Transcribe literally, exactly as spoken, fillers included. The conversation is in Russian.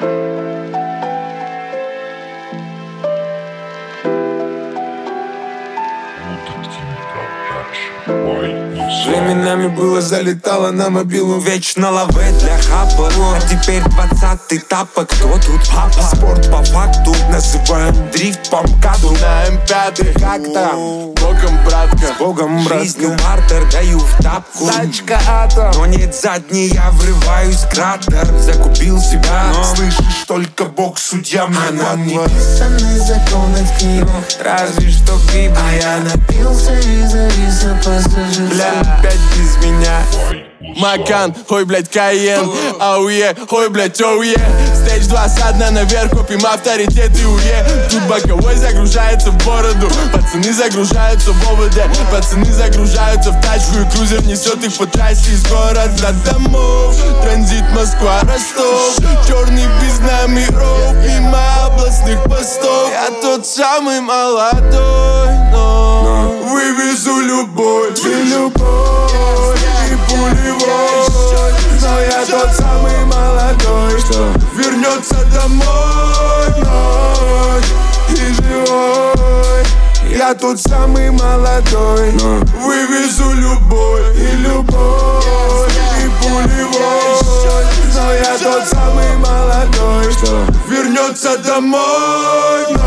Временами было залетало на мобилу, вечно лаве для хапа. А теперь двадцатый тапок, кто тут папа? Спорт по факту называем дрифт по МКАДу. На эм пять, как там? Богом, братка. С Богом, братка. Жизнью бартер даю в тапку. Тачка атом, но нет задней, я врываюсь в кратер. Закупил себя, но слышишь, только Бог судья мне. А нам не вот. писаны законы в книгах, разве что в Библии. А я напился и завис на пассажирской. Бля, опять без меня. Макан, ой, блядь, Кайен, ауе, ой, блядь, оуе. Стейдж два, со дна наверх, копим авторитет и уе. Тут боковой загружается в бороду, пацаны загружаются в ОВД. Пацаны загружаются в тачку и крузер несет их по трассе из города домов. Транзит Москва, Ростов, черный без номеров, мимо областных постов. Я тот самый молодой, но вывезу любовь и любовь. Пулевой, но я тот самый молодой, что вернется домой вновь и живой. Я тот самый молодой, но вывезу любовь и любовь и пулевой, но я тот самый молодой, что вернется домой вновь.